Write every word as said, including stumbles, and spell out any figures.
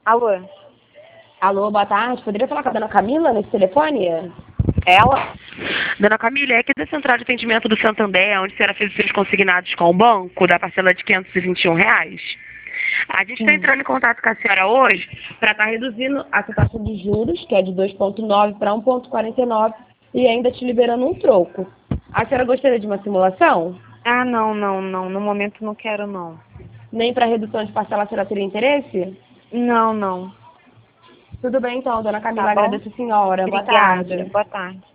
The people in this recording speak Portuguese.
Alô? Alô, boa tarde. Poderia falar com a dona Camila nesse telefone? Ela? Dona Camila, é aqui da Central de Atendimento do Santander, onde a senhora fez os seus consignados com o banco, da parcela de quinhentos e vinte e um reais. A gente está Sim. entrando em contato com a senhora hoje para estar reduzindo a sua taxa de juros, que é de dois vírgula nove para um vírgula quarenta e nove, e ainda te liberando um troco. A senhora gostaria de uma simulação? Ah, não, não, não. No momento não quero, não. Nem para redução de parcela a senhora teria interesse? Não, não. Tudo bem então, dona Camila, Tá bom? agradeço a senhora. Boa Obrigada. tarde. Boa tarde.